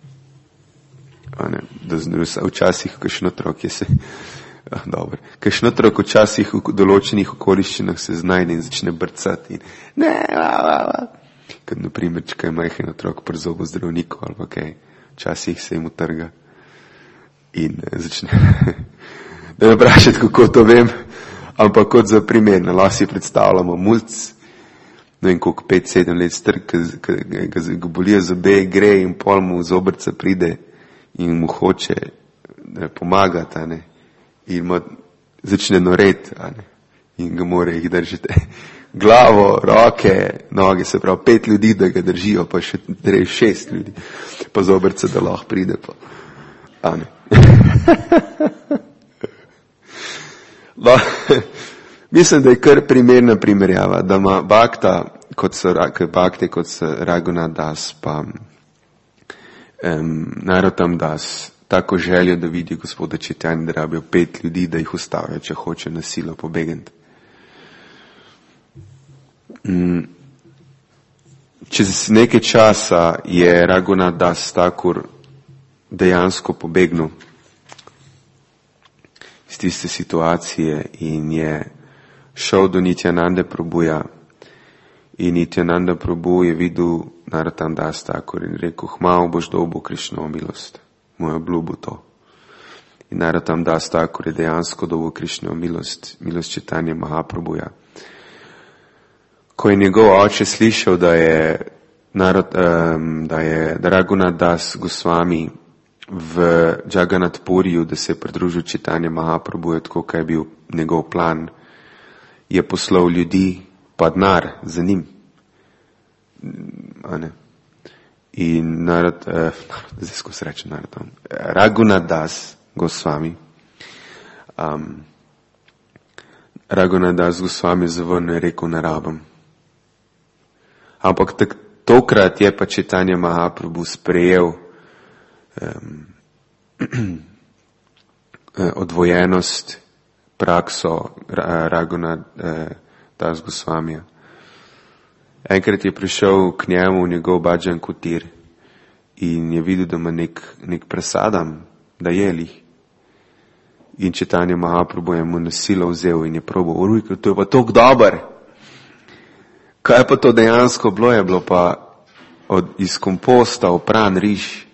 a ne, da včasih kakšen otrok je se, a, dobro, kakšen otrok včasih v določenih okoliščinah se znajde in začne brcati in ne, a, a, a. Kad naprimer, če kaj majhen otrok pri zobozdravniku ali pa kaj, včasih se jim utrga in začne, da me vprašati, kako to vem, ampak kot za primer, na lahko si predstavljamo mulc, ne vem koliko, pet, sedem let star, ki ga bolijo zobe, gre in pol mu zobrca pride in mu hoče pomagati, a ne, in mu začne noreti, a ne, in ga mora jih držati glavo, roke, noge, se pravi pet ljudi, da ga držijo, pa še tre, šest ljudi, pa zobrca, da lahko pride, pa, a ne. No, mislim, da je kar primerna primerjava, da ima bakta, kot so, bakte, kot so Raghunath Das, pa um, Narottam Das, tako željo, da vidi Gospoda Chaitanya, da rabijo pet ljudi, da jih ustavijo, če hoče na silo pobegati. Um, čez nekaj časa je Raghunath Das Thakur dejansko pobegnil iz tiste situacije in je šel do Nityanande Prabhuja in Nityananda Prabhu je videl Narottam Das Thakur in rekel, hmal boš dobil Krišnovo milost, mu je obljubil to. In Narottam Das Thakur je dejansko dobil Krišnovo milost, milost Chaitanya Mahaprabhuja. Ko je njegov oče slišal, da je, narod, um, da je da Raghunath Das Goswami v Jagannath Puriju, da se je pridružil Chaitanya Mahaprabhuju, tako kaj je bil njegov plan, je poslal ljudi pa denar za njim. A ne? In narod, eh, zdaj sko se reče narod, Raghunath Das Goswami, um, Raghunath Das Goswami zavrnil je rekel, ne rabim. Ampak tak, tokrat je pa Chaitanya Mahaprabhu sprejel Um, odvojenost, prakso Raghunath eh, Das Goswamija. Enkrat je prišel k njemu v njegov Bhajan Kutir in je videl, da ima nek, nek presadam, da jeli. In Chaitanya Mahaprabhu je mu na silo vzel in je probal, rekel, to je pa toliko dober. Kaj pa to dejansko bilo? Je bilo pa od, iz komposta opran riž.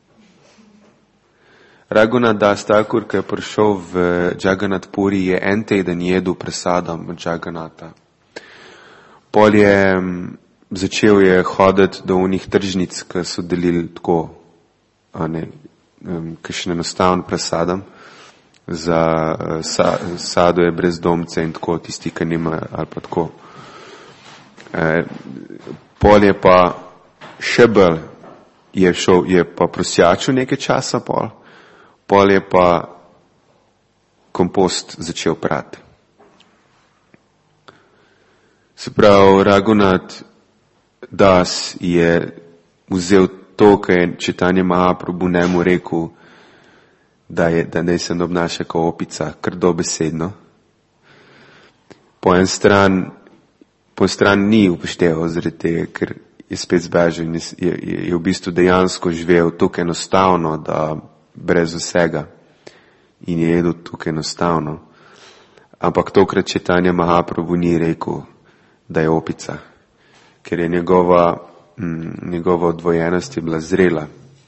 Raghunath Das Thakur, ki je prišel v Jagannath Puri, je en teden jedel presadom od Jagannatha. Pol je začel je hoditi do unih tržnic, ki so delili tako, a ne, kakšen enostaven presadom za sa, sadove brezdomce in tako, tisti, ki nima ali pa tako. E, pol je pa še bolj, je šel, je pa prosjačil nekaj časa pol. Pol je pa kompost začel prati. Se pravi, Raghunath Das je vzel to, kar je Čitanja Mahaprabhu njemu rekel, da, je, da ne se ne obnaša kot opica, kar dobesedno. Po en stran, po en stran ni upošteval zaradi tega, ker je spet zbežal in je, je, je v bistvu dejansko živel tukaj enostavno, da brez vsega in je jedel tukaj enostavno. Ampak tokrat Čitanja Mahaprabhu ni rekel, da je opica, ker je njegova, mm, njegova odvojenost je bila zrela.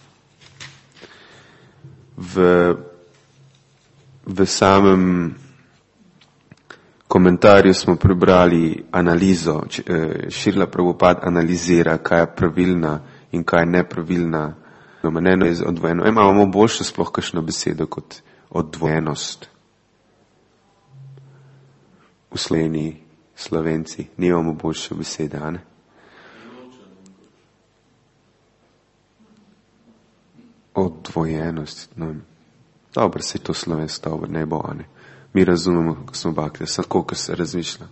V, v samem komentarju smo prebrali analizo, Šrila Prabhupada analizira, kaj je pravilna in kaj je nepravilna. Eno je odvojeno. Imamo boljšo sploh kakšno besedo kot odvojenost. V Sloveniji, Slovenci, nimamo boljše besede, a ne? Odvojenost. No. Dobro, se to slovensko, dobro, ne bo, a ne? Mi razumemo, kako smo bakli, samo koliko se razmišlja.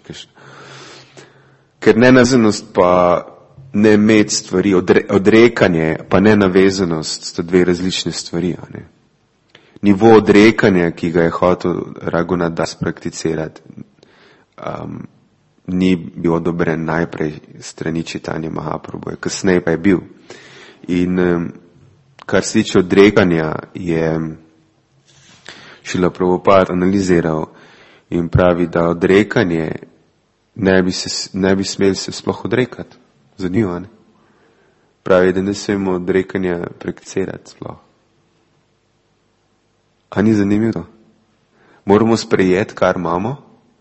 Ker nenavezanost pa ne imeti stvari, odre, odrekanje pa nenavezanost sta dve različne stvari, a ne? Nivo odrekanja, ki ga je hotel Raghunath Das prakticirati, um, ni bil odobren najprej strani Čitanje Mahaprabhu, kasneje pa je bil. In um, kar se tiče odrekanja, je Šrila Prabhupada analiziral in pravi, da odrekanje ne bi, se, ne bi smeli se sploh odrekati. Zanimivo, ne? Pravi, da ne smemo odrekanja prakticirati sploh. A ni zanimivo? Moramo sprejeti, kar imamo,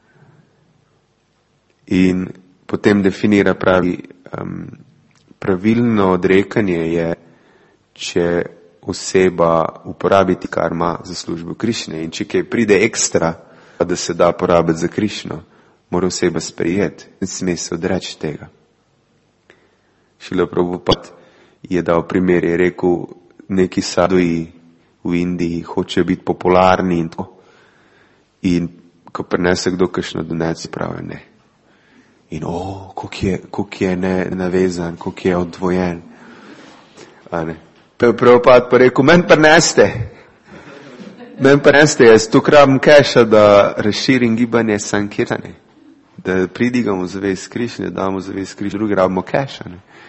in potem definira, pravi, um, pravilno odrekanje je, če oseba uporabiti, kar ima za službo Krišne, in če kaj pride ekstra, da se da porabiti za Krišno, mora oseba sprejeti, ne sme se odreči tega. Šrila Prabhupada je dal primer, je rekel, neki sadhuji v Indiji hočejo biti popularni in to. In ko prinese kdo kakšno donacijo, pravi ne. In o, koliko je, koliko je nenavezan, koliko je odvojen. A ne. Prabhupada pa rekel, meni prineste. Meni prineste, jaz tukaj rabim keša, da razširim gibanje sankirtane. Da pridigamo zavest Krišne, da damo zavest Krišne, drugi rabimo keša.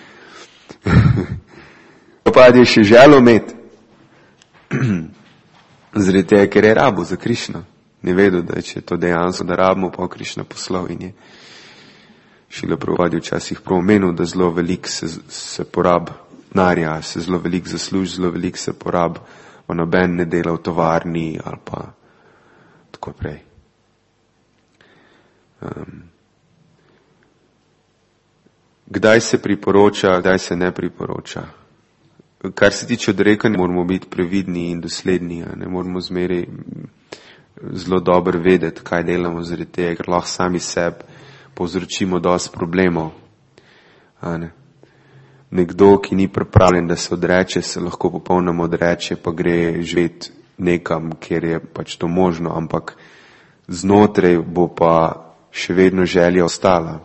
Prabhupada je še želel imeti. Zaradi tega, ker je rabo za Krišno. Ne vedel, da če je to dejansko, da rabimo pa Krišna poslov in je. Šrila Prabhupada je včasih prav omenil, da zelo veliko se, se porab narja, se zelo veliko zasluži, zelo veliko se porab, pa noben ne dela v tovarni ali pa tako prej. Um, kdaj se priporoča, kdaj se ne priporoča? Kar se tiče odrekanja, moramo biti previdni in dosledni, ne moramo zmeraj zelo dobro vedeti, kaj delamo zaradi tega, ker lahko sami sebi povzročimo dosti problemov. A ne. Nekdo, ki ni pripravljen, da se odreče, se lahko popolnoma odreče, pa gre živeti nekam, kjer je pač to možno, ampak znotraj bo pa še vedno želja ostala.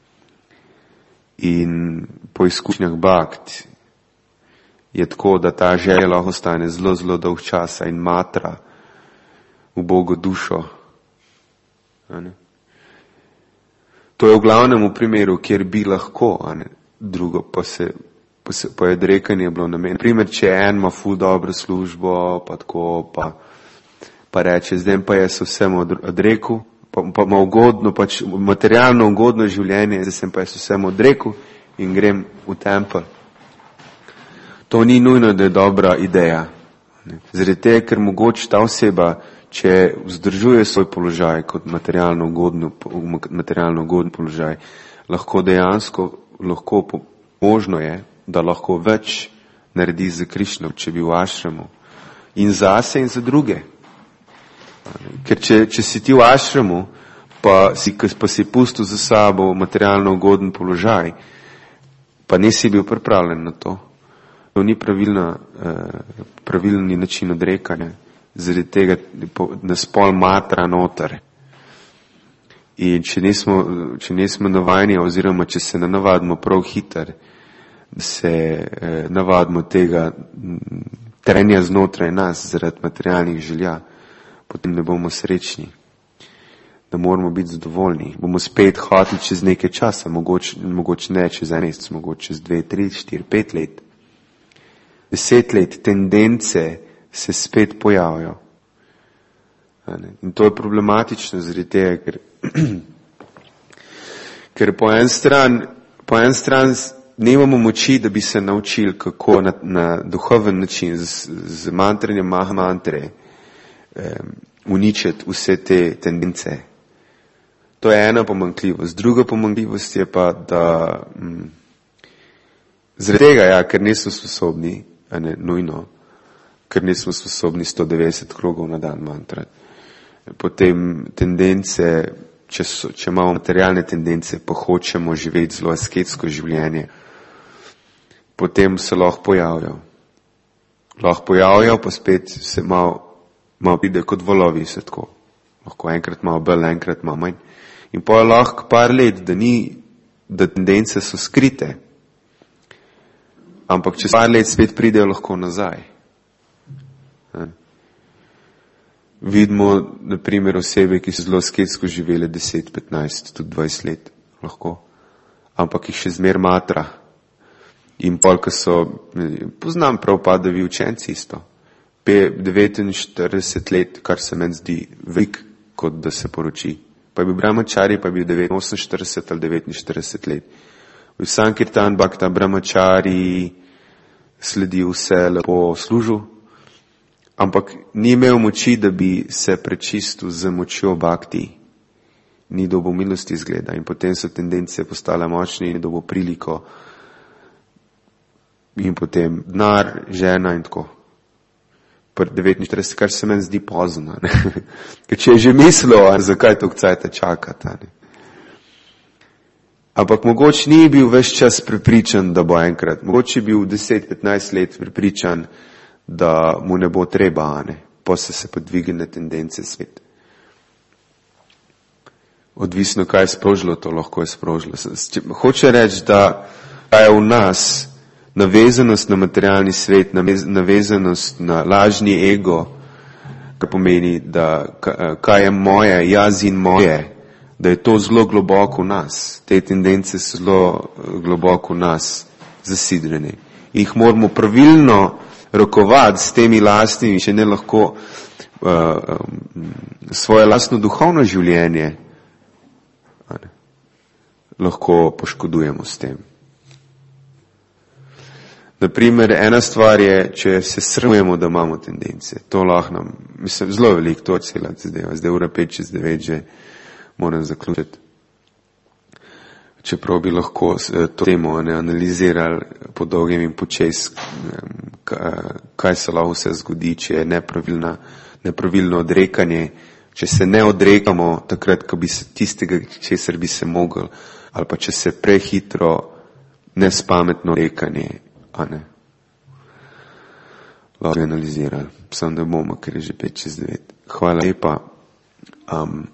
In po izkušnjah bhakt je tako, da ta želja lahko ostane zelo, zelo dolg časa in matra ubogo dušo. A ne. To je v glavnem v primeru, kjer bi lahko, a ne, drugo pa se, pa se, pa je odrekanje bilo namen. Primer, če en ima ful dobro službo, pa tako, pa, pa reče, zdaj pa jaz vsem odrekel, pa, pa ima ugodno, pač materialno ugodno življenje, zdaj sem pa jaz vsem odrekel in grem v tempelj. To ni nujno, da je dobra ideja. Zaradi tega, ker mogoče ta oseba, če vzdržuje svoj položaj kot materialno ugodno, materialno ugodno položaj, lahko dejansko, lahko po, možno je, da lahko več naredi za Krišno, če bi v ašramu. In zase in za druge. Ker če, če si ti v ašramu, pa si, pa si pustil za sabo materialno ugoden položaj, pa nisi bil pripravljen na to. To ni pravilna, eh, pravilni način odrekanja. Zaradi tega nas pol matra noter. In če nismo, če nismo navajeni oziroma če se ne navadimo prav hiter, da se eh, navadimo tega trenja znotraj nas zaradi materialnih želja, potem ne bomo srečni. Da moramo biti zadovoljni. Bomo spet hoteli čez nekaj časa, mogoče, mogoče ne čez en mesec, mogoče čez dve, tri, štiri, pet let. Deset let tendence se spet pojavijo. In to je problematično zaradi tega, ker, ker po en stran, po en stran nemamo moči, da bi se naučili, kako na, na duhoven način z, z mantranjem maha mantre eh, uničiti vse te tendence. To je ena pomanjkljivost. Druga pomanjkljivost je pa, da hm, zaradi tega, ja, ker nismo sposobni, a ne nujno, ker nismo sposobni sto devetdeset krogov na dan mantrati. Potem tendence, če, so, če imamo materialne tendence, pa hočemo živeti zelo asketsko življenje, potem se lahko pojavijo. Lahko pojavijo, pa spet se malo, malo pride kot valovi, se tako. Lahko enkrat malo bolj, enkrat malo manj. In pa je lahko par let, da ni, da tendence so skrite. Ampak čez par let spet pridejo lahko nazaj. Ja. Vidimo, na primer, osebe, ki so zelo asketsko živele deset, petnajst, tudi dvajset let, lahko. Ampak jih še zmer matra. In pol, ko so, poznam prav pa, da vi učenci isto. devetinštirideset let, kar se meni zdi velik, kot da se poroči. Pa je bil brahmačari, pa je bil devetinosemdeset ali devetinštirideset let. V Sankirtan Bhakta brahmačari sledi vse lepo služil, ampak ni imel moči, da bi se prečistil z močjo bhakti. Ni dobil milosti izgleda in potem so tendence postale močne in je dobil priliko in potem denar, žena in tako. Pri devetinštirideset, kar se meni zdi pozno. Ker če je že mislil, zakaj toliko cajta čakati. Ne? Ampak mogoče ni bil ves čas prepričan, da bo enkrat. Mogoče je bil deset, petnajst let prepričan, da mu ne bo treba, ne? Pa se se podvigne tendence svet. Odvisno, kaj je sprožilo, to lahko je sprožilo. Hoče reči, da je v nas navezanost na materialni svet, navezanost na lažni ego, kar pomeni, da kaj je moje, jaz in moje, da je to zelo globoko v nas. Te tendence so zelo globoko v nas zasidrene. Jih moramo pravilno rokovati s temi lastnimi, če ne lahko uh, um, svoje lastno duhovno življenje ne, lahko poškodujemo s tem. Naprimer, ena stvar je, če se sramujemo, da imamo tendence. To lahko nam, mislim, zelo veliko, to cela zadeva. Zdaj ura pet čez devet že moram zaključiti. Čeprav bi lahko to temo ne, analizirali po dolgem in počes, kaj se lahko vse zgodi, če je nepravilna, nepravilno odrekanje, če se ne odrekamo takrat, ko bi se tistega, česar bi se mogli, ali pa če se prehitro, nespametno odrekanje, a ne. Lahko bi analizirali, sam da bomo, ker je že pet čez devet. Hvala lepa. Um,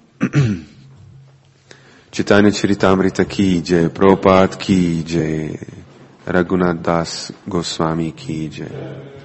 Chaitanya Charitamrita ki jai, Prabhupada ki jai, Raghunath Das Goswami ki jai.